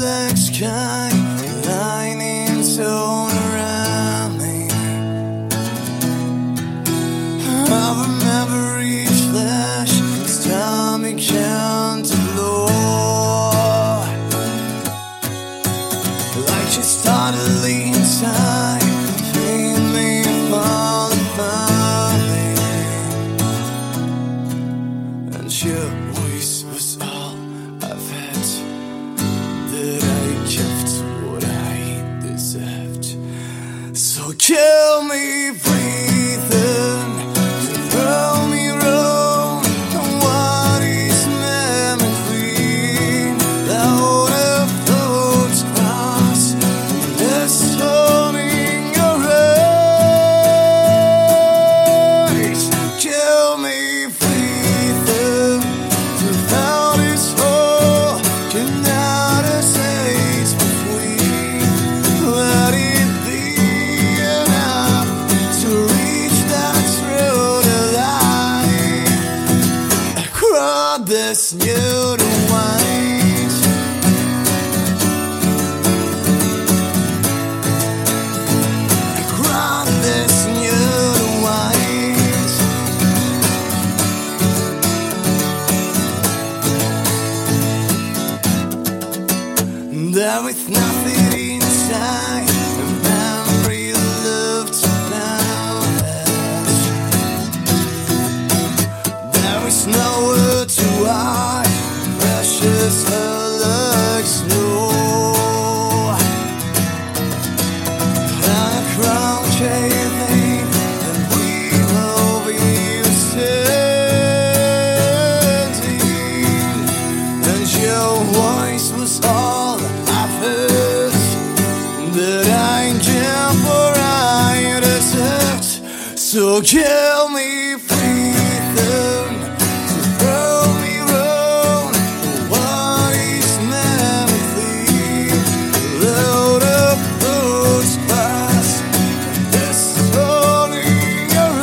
black sky, lightning torn around me. I remember each flash as time began to blow, like she started leaning inside, made me fall apart, and your voice was all I've had, that I kept what I deserved. So kill me breathing, throw me wrong. What is memory? Loud of thoughts cross the storm in your eyes. Kill me breathing throughout this whole United States between. Let it be enough to reach that through the light across this new white. Across this new white. There is nothing inside the memory looked about us. There is nowhere to hide, precious like snow. And a crown caving, and we will be standing, and your voice was all I've heard, that I can't for I deserved. So kill me breathing, throw me wrong. What is memory? Load up those past, this soul in your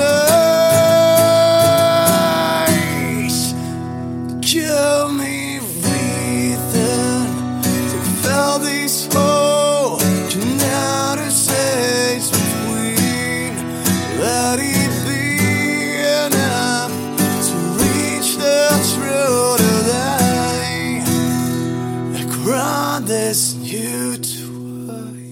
eyes. Kill me breathing to fill this hole, United States between. Let it be enough to reach the truth of light across this new twilight.